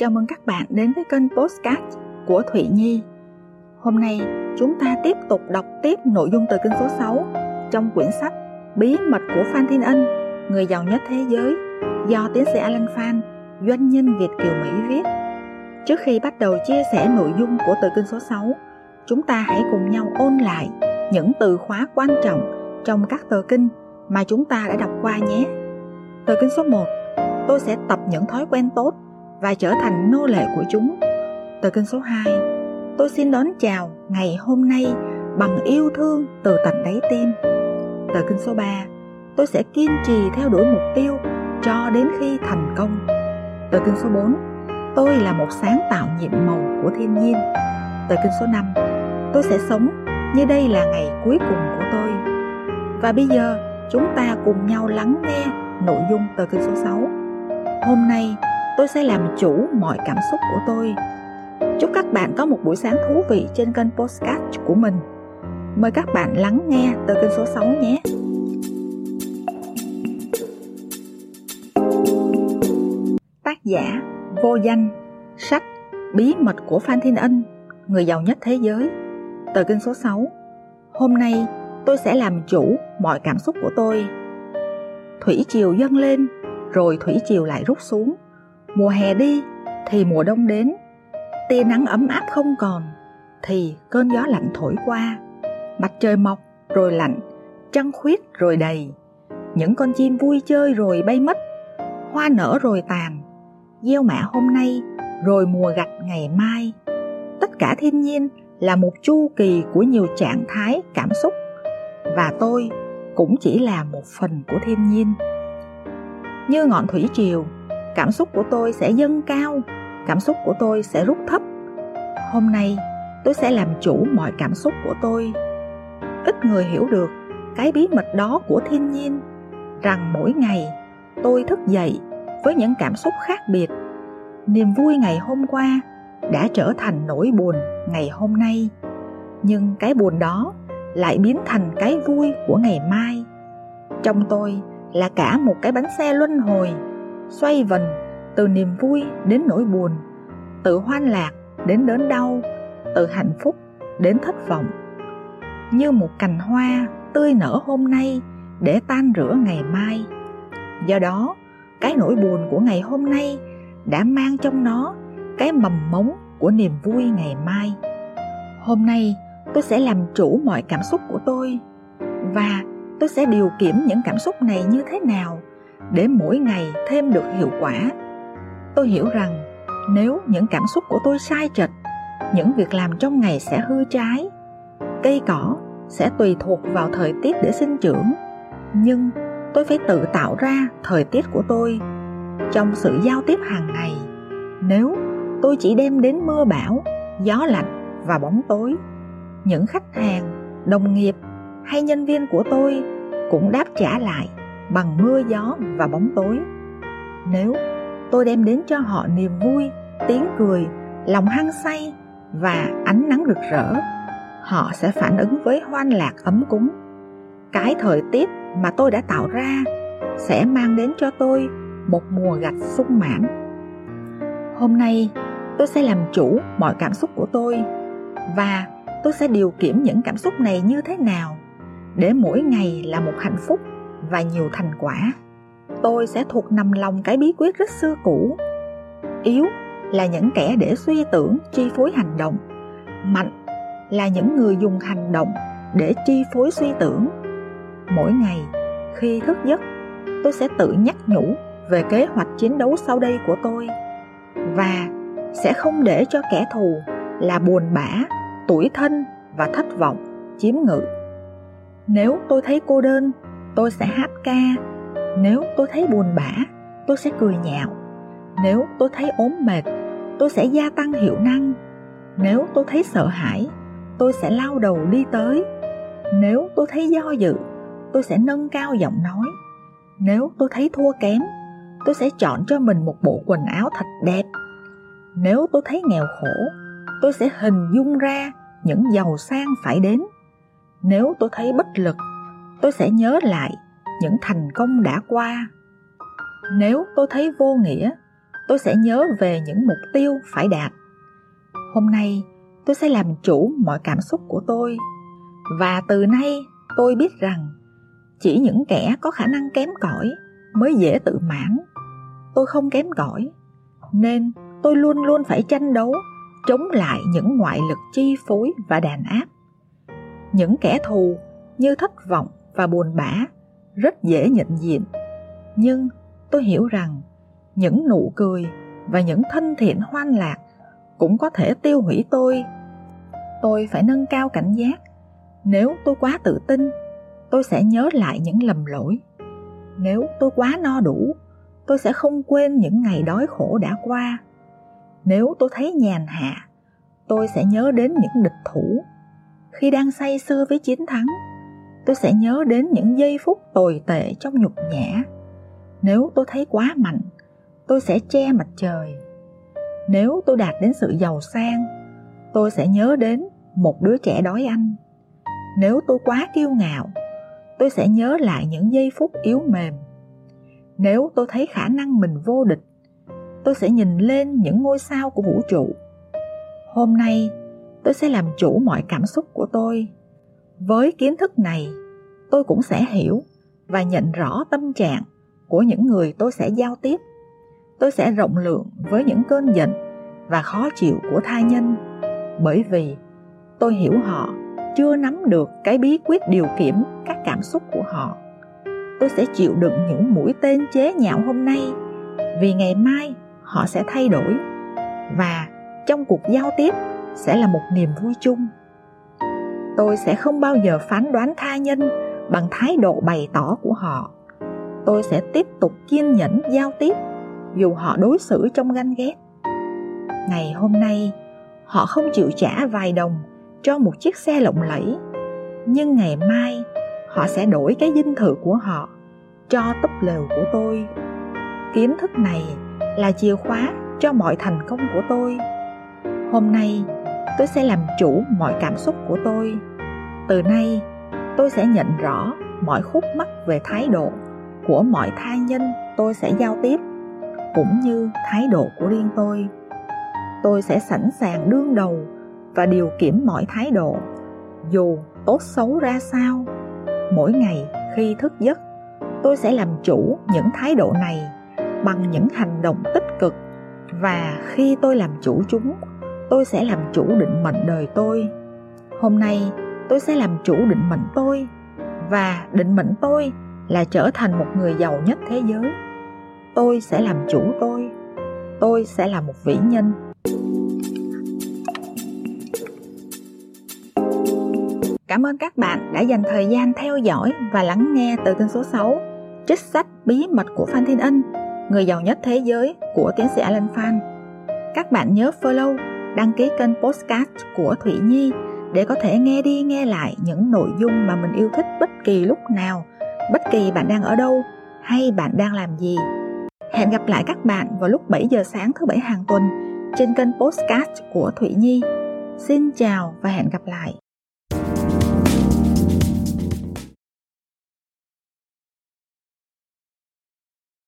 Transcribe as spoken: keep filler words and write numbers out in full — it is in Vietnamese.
Chào mừng các bạn đến với kênh podcast của Thụy Nhi. Hôm nay chúng ta tiếp tục đọc tiếp nội dung từ kinh số sáu trong quyển sách Bí mật của Phan Thiên Ân, người giàu nhất thế giới, do tiến sĩ Alan Phan, doanh nhân Việt kiều Mỹ viết. Trước khi bắt đầu chia sẻ nội dung của từ kinh số sáu, chúng ta hãy cùng nhau ôn lại những từ khóa quan trọng trong các tờ kinh mà chúng ta đã đọc qua nhé. Tờ kinh số một, tôi sẽ tập những thói quen tốt và trở thành nô lệ của chúng. Tờ kinh số hai, tôi xin đón chào ngày hôm nay bằng yêu thương từ tận đáy tim. Tờ kinh số ba, tôi sẽ kiên trì theo đuổi mục tiêu cho đến khi thành công. Tờ kinh số bốn, tôi là một sáng tạo nhiệm màu của thiên nhiên. Tờ kinh số năm, tôi sẽ sống như đây là ngày cuối cùng của tôi. Và bây giờ chúng ta cùng nhau lắng nghe nội dung tờ kinh số sáu. Hôm nay tôi sẽ làm chủ mọi cảm xúc của tôi. Chúc các bạn có một buổi sáng thú vị trên kênh podcast của mình. Mời các bạn lắng nghe tờ kinh số sáu nhé. Tác giả vô danh. Sách Bí mật của Phan Thiên Ân, người giàu nhất thế giới. Tờ kinh số sáu. Hôm nay tôi sẽ làm chủ mọi cảm xúc của tôi. Thủy triều dâng lên, rồi thủy triều lại rút xuống. Mùa hè đi thì mùa đông đến. Tia nắng ấm áp không còn thì cơn gió lạnh thổi qua. Mặt trời mọc rồi lạnh, trăng khuyết rồi đầy. Những con chim vui chơi rồi bay mất, hoa nở rồi tàn, gieo mạ hôm nay rồi mùa gặt ngày mai. Tất cả thiên nhiên là một chu kỳ của nhiều trạng thái cảm xúc, và tôi cũng chỉ là một phần của thiên nhiên. Như ngọn thủy triều, cảm xúc của tôi sẽ dâng cao, cảm xúc của tôi sẽ rút thấp. Hôm nay tôi sẽ làm chủ mọi cảm xúc của tôi. Ít người hiểu được cái bí mật đó của thiên nhiên, rằng mỗi ngày tôi thức dậy với những cảm xúc khác biệt. Niềm vui ngày hôm qua đã trở thành nỗi buồn ngày hôm nay, nhưng cái buồn đó lại biến thành cái vui của ngày mai. Trong tôi là cả một cái bánh xe luân hồi, xoay vần từ niềm vui đến nỗi buồn, từ hoan lạc đến đớn đau, từ hạnh phúc đến thất vọng. Như một cành hoa tươi nở hôm nay để tan rã ngày mai. Do đó, cái nỗi buồn của ngày hôm nay đã mang trong nó cái mầm mống của niềm vui ngày mai. Hôm nay tôi sẽ làm chủ mọi cảm xúc của tôi, và tôi sẽ điều khiển những cảm xúc này như thế nào để mỗi ngày thêm được hiệu quả. Tôi hiểu rằng nếu những cảm xúc của tôi sai trật, những việc làm trong ngày sẽ hư trái. Cây cỏ sẽ tùy thuộc vào thời tiết để sinh trưởng, nhưng tôi phải tự tạo ra thời tiết của tôi. Trong sự giao tiếp hàng ngày, nếu tôi chỉ đem đến mưa bão, gió lạnh và bóng tối, những khách hàng, đồng nghiệp hay nhân viên của tôi cũng đáp trả lại bằng mưa gió và bóng tối. Nếu tôi đem đến cho họ niềm vui, tiếng cười, lòng hăng say và ánh nắng rực rỡ, họ sẽ phản ứng với hoan lạc ấm cúng. Cái thời tiết mà tôi đã tạo ra sẽ mang đến cho tôi một mùa gặt sung mãn. Hôm nay tôi sẽ làm chủ mọi cảm xúc của tôi, và tôi sẽ điều khiển những cảm xúc này như thế nào để mỗi ngày là một hạnh phúc và nhiều thành quả. Tôi sẽ thuộc nằm lòng cái bí quyết rất xưa cũ. Yếu là những kẻ để suy tưởng chi phối hành động, mạnh là những người dùng hành động để chi phối suy tưởng. Mỗi ngày khi thức giấc, tôi sẽ tự nhắc nhủ về kế hoạch chiến đấu sau đây của tôi, và sẽ không để cho kẻ thù là buồn bã, tủi thân và thất vọng chiếm ngự. Nếu tôi thấy cô đơn, tôi sẽ hát ca. Nếu tôi thấy buồn bã, tôi sẽ cười nhạo. Nếu tôi thấy ốm mệt, tôi sẽ gia tăng hiệu năng. Nếu tôi thấy sợ hãi, tôi sẽ lao đầu đi tới. Nếu tôi thấy do dự, tôi sẽ nâng cao giọng nói. Nếu tôi thấy thua kém, tôi sẽ chọn cho mình một bộ quần áo thật đẹp. Nếu tôi thấy nghèo khổ, tôi sẽ hình dung ra những giàu sang phải đến. Nếu tôi thấy bất lực, tôi sẽ nhớ lại những thành công đã qua. Nếu tôi thấy vô nghĩa, tôi sẽ nhớ về những mục tiêu phải đạt. Hôm nay tôi sẽ làm chủ mọi cảm xúc của tôi. Và từ nay tôi biết rằng chỉ những kẻ có khả năng kém cỏi mới dễ tự mãn. Tôi không kém cỏi, nên tôi luôn luôn phải tranh đấu chống lại những ngoại lực chi phối và đàn áp. Những kẻ thù như thất vọng và buồn bã rất dễ nhận diện, nhưng tôi hiểu rằng những nụ cười và những thân thiện hoan lạc cũng có thể tiêu hủy tôi. Tôi phải nâng cao cảnh giác. Nếu tôi quá tự tin, tôi sẽ nhớ lại những lầm lỗi. Nếu tôi quá no đủ, tôi sẽ không quên những ngày đói khổ đã qua. Nếu tôi thấy nhàn hạ, tôi sẽ nhớ đến những địch thủ. Khi đang say sưa với chiến thắng, tôi sẽ nhớ đến những giây phút tồi tệ trong nhục nhã. Nếu tôi thấy quá mạnh, tôi sẽ che mặt trời. Nếu tôi đạt đến sự giàu sang, tôi sẽ nhớ đến một đứa trẻ đói ăn. Nếu tôi quá kiêu ngạo, tôi sẽ nhớ lại những giây phút yếu mềm. Nếu tôi thấy khả năng mình vô địch, tôi sẽ nhìn lên những ngôi sao của vũ trụ. Hôm nay, tôi sẽ làm chủ mọi cảm xúc của tôi. Với kiến thức này, tôi cũng sẽ hiểu và nhận rõ tâm trạng của những người tôi sẽ giao tiếp. Tôi sẽ rộng lượng với những cơn giận và khó chịu của tha nhân, bởi vì tôi hiểu họ chưa nắm được cái bí quyết điều khiển các cảm xúc của họ. Tôi sẽ chịu đựng những mũi tên chế nhạo hôm nay, vì ngày mai họ sẽ thay đổi, và trong cuộc giao tiếp sẽ là một niềm vui chung. Tôi sẽ không bao giờ phán đoán tha nhân bằng thái độ bày tỏ của họ. Tôi sẽ tiếp tục kiên nhẫn giao tiếp dù họ đối xử trong ganh ghét. Ngày hôm nay, họ không chịu trả vài đồng cho một chiếc xe lộng lẫy, nhưng ngày mai họ sẽ đổi cái dinh thự của họ cho túp lều của tôi. Kiến thức này là chìa khóa cho mọi thành công của tôi. Hôm nay, tôi sẽ làm chủ mọi cảm xúc của tôi. Từ nay, tôi sẽ nhận rõ mọi khúc mắc về thái độ của mọi tha nhân tôi sẽ giao tiếp, cũng như thái độ của riêng tôi. Tôi sẽ sẵn sàng đương đầu và điều khiển mọi thái độ, dù tốt xấu ra sao. Mỗi ngày khi thức giấc, tôi sẽ làm chủ những thái độ này bằng những hành động tích cực, và khi tôi làm chủ chúng, tôi sẽ làm chủ định mệnh đời tôi. Hôm nay, tôi sẽ làm chủ định mệnh tôi, và định mệnh tôi là trở thành một người giàu nhất thế giới. Tôi sẽ làm chủ tôi. Tôi sẽ là một vĩ nhân. Cảm ơn các bạn đã dành thời gian theo dõi và lắng nghe Tờ Kinh số sáu, trích sách Bí mật của Phan Thiên Ân, người giàu nhất thế giới của tiến sĩ Alan Phan. Các bạn nhớ follow, đăng ký kênh podcast của Thụy Nhi để có thể nghe đi nghe lại những nội dung mà mình yêu thích bất kỳ lúc nào, bất kỳ bạn đang ở đâu hay bạn đang làm gì. Hẹn gặp lại các bạn vào lúc bảy giờ sáng thứ bảy hàng tuần trên kênh podcast của Thụy Nhi. Xin chào và hẹn gặp lại.